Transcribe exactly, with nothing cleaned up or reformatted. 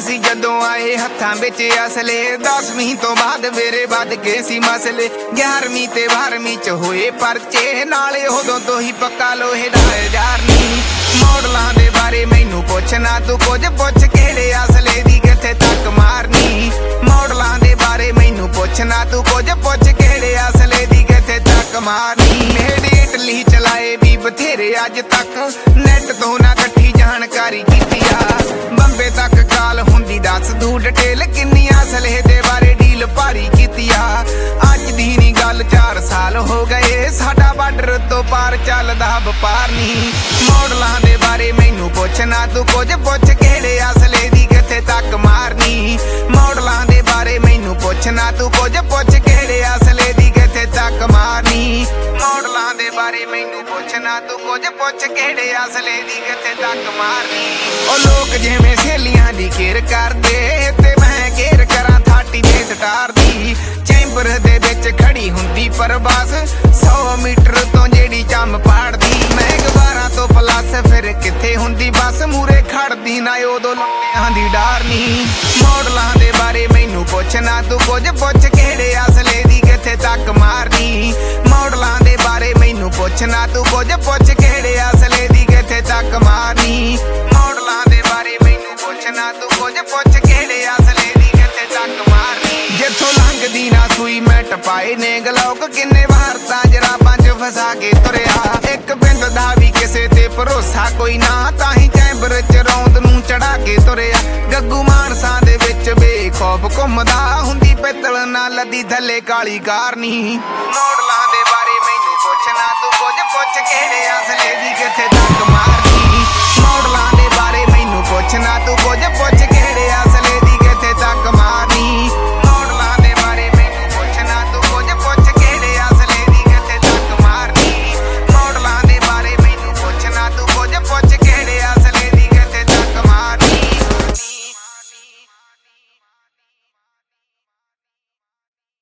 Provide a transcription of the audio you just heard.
ਸੀ ਜਦੋਂ ਆਏ ਹੱਥਾਂ ਵਿੱਚ ਅਸਲੇ। ਦਸਵੀਂ ਤੋਂ ਬਾਅਦ ਮੇਰੇ ਵੱਧ ਗਏ ਸੀ ਮਸਲੇ। ਗਿਆਰਵੀਂ ਤੇ ਬਾਰਵੀਂ ਚ ਹੋਏ ਪਰਚੇ, ਨਾਲੇ ਉਦੋਂ ਤੋਂ ਹੀ ਪੱਕਾ ਲੋਹੇ ਦਾ ਯਾਰ ਨੀ। ਮੋਡਲਾਂ ਦੇ ਬਾਰੇ ਮੈਨੂੰ ਪੁੱਛਣਾ ਤੂੰ ਕੁਝ, ਪੁੱਛ ਕਿਹੜੇ ਅਸਲੇ ਦੀ ਕਿੱਥੇ ਤੱਕ ਮਾਰਨੀ। ਮੋਡਲਾਂ ਦੇ ਬਾਰੇ ਮੈਨੂੰ ਪੁੱਛਣਾ ਤੂੰ ਕੁਝ, ਪੁੱਛ ਕਿਹੜੇ ਅਸਲੇ ਦੀ ਕਿੱਥੇ ਤੱਕ ਮਾਰਨੀ। ਮੇਰੇ ਇਟਲੀ ਚਲਾਏ ਵੀ ਬਥੇਰੇ ਅੱਜ ਤੱਕ, ਨੈਟ ਤੋਂ ਨਾ ਇਕੱਠੀ ਜਾਣਕਾਰੀ ਕੀਤੀ ਆ। ਬੰਬੇ ਤੱਕ ਕਾਲ ਹੁੰਦੀ ਦੱਸ ਦੂ ਡਿਟੇਲ, ਕਿੰਨੀ ਅਸਲੇ ਦੇ ਬਾਰੇ ਡੀਲ ਭਾਰੀ ਕੀਤੀ ਆ। ਅੱਜ ਦੀ ਨੀ ਗੱਲ ਚਾਰ ਸਾਲ ਹੋ ਗਏ, ਸਾਡਾ ਬਾਰਡਰ ਤੋਂ ਪਾਰ ਚੱਲਦਾ ਵਪਾਰ ਨੀ। ਮੋਡਲਾਂ ਦੇ ਬਾਰੇ ਮੈਨੂੰ ਪੁੱਛਣਾ ਤੂੰ ਕੁਝ, ਪੁੱਛ ਕਿਹੜੇ ਅਸਲੇ ਦੀ ਕਿੱਥੇ ਤੱਕ ਮਾਰਨੀ। ਮੋਡਲਾਂ ਦੇ ਬਾਰੇ ਮੈਨੂੰ ਪੁੱਛਣਾ ਤੂੰ ਕੁਝ, ਪੁੱਛ ਕਿਹੜੇ ਅਸਲੇ ਦੀ ਕਿੱਥੇ ਤੱਕ ਮਾਰਨੀ। ਮੋਡਲਾਂ ਦੇ ਬਾਰੇ ਮੈਨੂੰ ਪੁੱਛਣਾ ਤੂੰ ਕੁਝ, ਪੁੱਛ ਕਿਹੜੇ ਅਸਲੇ ਦੀ ਕਿੱਥੇ ਤੱਕ ਮਾਰਨੀ। ਉਹ ਲੋਕ ਜਿਵੇਂ ਸਹੇਲੀਆਂ ਦੀ ਕੇਅਰ ਕਰਦੇ, ਤੇ ਮੈਂ ਕੇਅਰ ਕਰਾਂ ਥਾਟੀ ਦੇ ਸਟਾਰ ਦੀ। ਚੈਂਬਰ ਦੇ ਵਿੱਚ ਖੜੀ ਹੁੰਦੀ ਪਰ ਬਸ ਸੌ ਮੀਟਰ ਤੋਂ ਜਿਹੜੀ ਚੰਮ ਪਾੜਦੀ। ਮੈਂ ਗਵਾਰਾਂ ਤੋਂ ਪਲੱਸ ਫਿਰ ਕਿੱਥੇ ਹੁੰਦੀ ਬੱਸ, ਮੂਰੇ ਖੜਦੀ ਨਾ ਉਦੋਂ ਲੰਮਿਆਂ ਦੀ ਡਾਰ ਨੀ। ਮੋਡਲਾਂ ਦੇ ਬਾਰੇ ਮੈਨੂੰ ਪੁੱਛਣਾ ਤੂੰ ਕੁਝ, ਪੁੱਛ ਕਿਹੜੇ ਅਸਲੇ ਦੀ ਕਿੱਥੇ ਤੱਕ ਮਾਰਨੀ। ਮੋਡਲਾਂ ਦੇ ਬਾਰੇ ਮੈਨੂੰ ਪੁੱਛਣਾ ਤੂੰ ਕੁਝ, ਪੁੱਛ ਕਿਹੜੇ ਅਸਲੇ ਦੀ ਕਿੱਥੇ ਤੱਕ ਮਾਰਨੀ। ਮੋਡਲਾਂ ਦੇ ਬਾਰੇ ਮੈਨੂੰ ਪੁੱਛਣਾ ਤੂੰ ਕੁਝ, ਪੁੱਛ ਕਿਹੜੇ ਅਸਲੇ ਦੀ ਕਿੱਥੇ ਤੱਕ ਮਾਰਨੀ। ਜਿੱਥੋਂ ਲੰਘਦੀ ਨਾ ਸੂਈ ਮੈਂ ਟਪਾਏ ਨੇ ਗਲੋਕ, ਕਿੰਨੇ ਵਾਰ ਤਾਂ ਜਰਾਬਾਂ ਚ ਫਸਾ ਕੇ ਤੁਰਿਆ। ਇੱਕ ਬਿੰਦ ਦਾ ਵੀ ਕਿਸੇ ਤੇ ਭਰੋਸਾ ਕੋਈ ਨਾ, ਤਾਂ ਹੀ ਚੈਂਬਰ ਚ ਰੌਂਦ ਨੂੰ ਚੜਾ ਕੇ ਤੁਰਿਆ। ਗੱਗੂ ਮਾਨਸਾ ਦੇ ਵਿੱਚ ਬੇਖੌਫ ਘੁੰਮਦਾ, ਹੁੰਦੀ ਪਿੱਤਲ ਨਾਲ ਲੱਦੀ ਥੱਲੇ ਕਾਲੀ ਕਾਰ ਨੀ। ਮੋਡਲਾਂ ਦੇ ਬਾਰੇ ਮੈਨੂੰ ਪੁੱਛਣਾ ਤੂੰ ਕੁਝ, ਪੁੱਛ ਕਿਹੜੇ ਅਸਲੇ ਦੀ